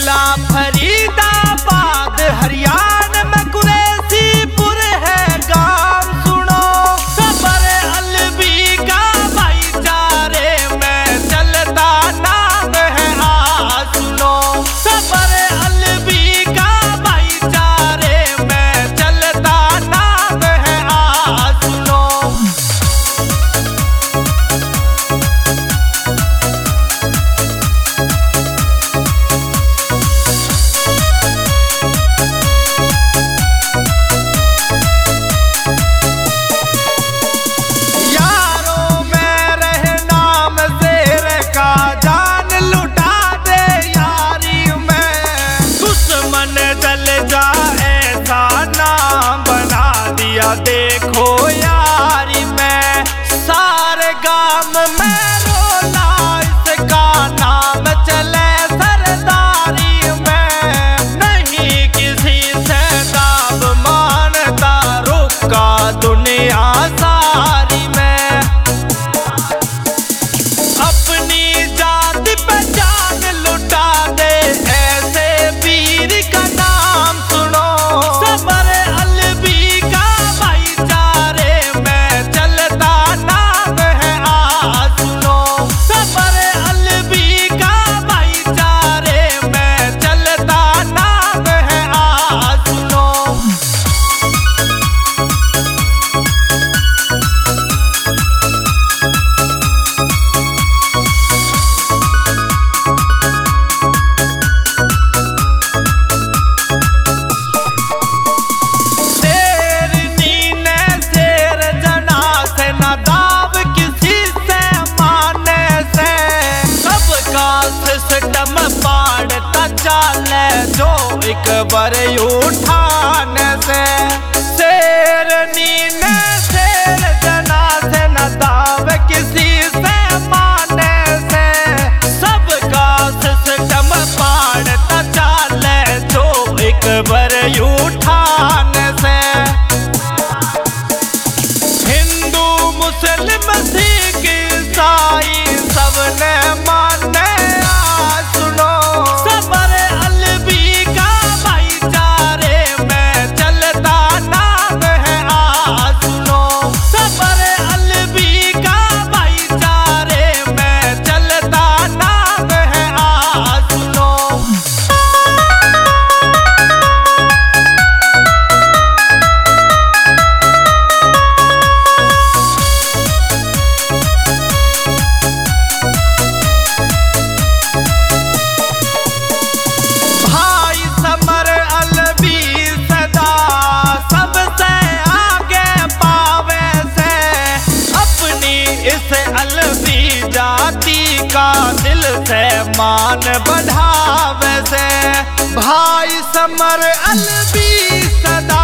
जिला फरीदाबाद हरियाणा में कुरैशीपुर है गांव सुनो। सबर अलवी का भाईचारे में चलता नाम है सुनो। सबर अलवी का भाईचारे में चलता नाम है सुनो। देखो यारी में सारे गांव में रोला इसका नाम चले सरदारी में। नहीं किसी से दाब मानता रुका दुनिया सारी में। अपनी जाति पे जान लुटा दे ऐसे वीर का नाम सुनो। सबर चाले जो एक बार उठाने से। शेरनी ने शेर जना से न दाव किसी से माने से। सबका सिस्टम पाड़ता चाले जो एक बार उठाने से। हिंदू मुस्लिम सिख ईसाई सबने माने सुनो। सबर अलवी का भाईचारे में चलता नाम है सुनो। सबर अलवी का भाईचारे में चलता नाम है सुनो। इस अलवी जाति का दिल से मान बढ़ावे से। भाई समर अलवी सदा